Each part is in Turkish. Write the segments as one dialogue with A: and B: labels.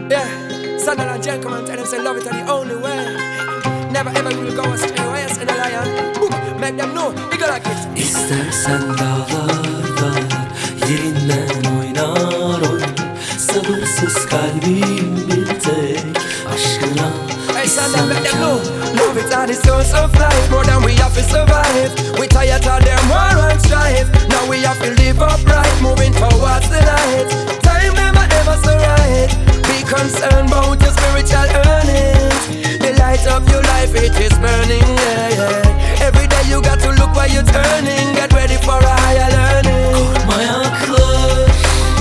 A: Yeah, Sunderland gentlemen tell them say love it are the only way. Never ever will go astray. Why in a lion? Boom, make them know. You go like this.
B: İstersen dağlar dağlar, yerinden oynar oynar. Sabırsız kalbim bir tek aşkına
A: Hey Sunderland, make them know. Love it are the source of life. More than we have to survive. We tired of them war and strife. Now we have to live upright, moving towards the light. Time never ever so right. Be concerned about your spiritual earnings. The light of your life, it is burning, yeah, yeah. Every day you got to look where you're turning. Get ready for a higher learning.
B: Korkma yaklar,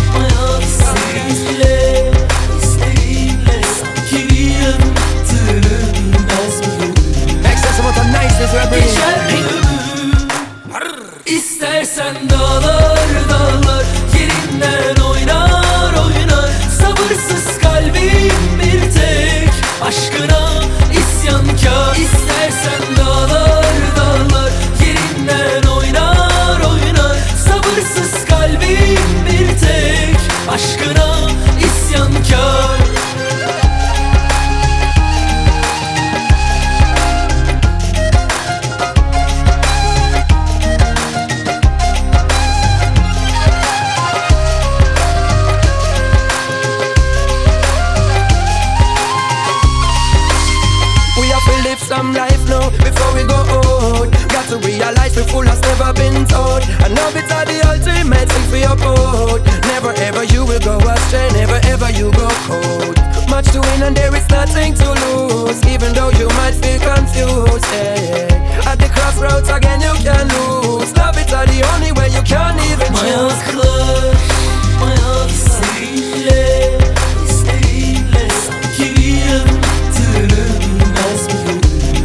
B: seninle, isteğinle. Sanki bir adım attığını bilmez miyim?
A: Excess amount of niceness we're bringing.
B: Geçer mi ömür? İstersen dağlar dağlar, yerinden oynar oynar. Sabırsız kalbim bir tek aşkına isyankar. İstersen dağlar dağlar, yerinden oynar oynar. Sabırsız kalbim bir tek aşkına isyankar.
A: Some life now before we go out. Got to realize we're full as never been told. And now it's all the ultimate thing for your code. Never ever you will go astray, never ever you go cold. Much to win and there is nothing to lose. Even though you might feel confused, yeah. At the crossroads again you can lose. Love it's all the only way you can even choose.
B: Ayaklar, seninle, isteğinle. Sanki bir adım attığını bilmez miyim?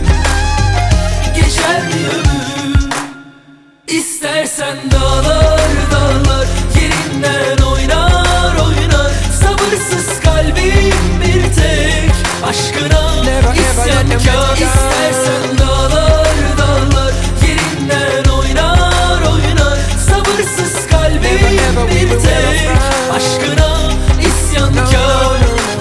B: Geçer mi ömür? İstersen dağlar dağlar, yerinden oynar oynar. Sabırsız kalbim bir tek aşkına isyankar. İstersen dağlar dağlar, yerinden oynar oynar. Sabırsız kalbim bir tek aşkına isyankar.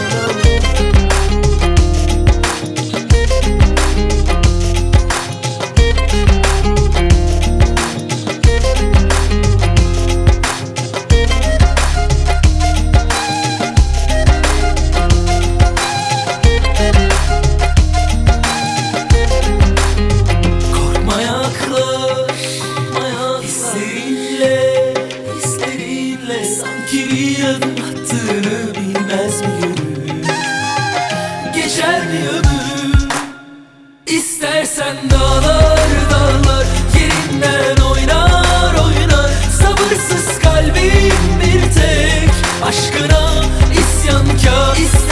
B: Hislerinle sanki bir adım attığını bilmez miyim? Geçer mi ömür? İstersen dağlar dağlar, yerinden oynar oynar. Sabırsız kalbim bir tek aşkına isyankar.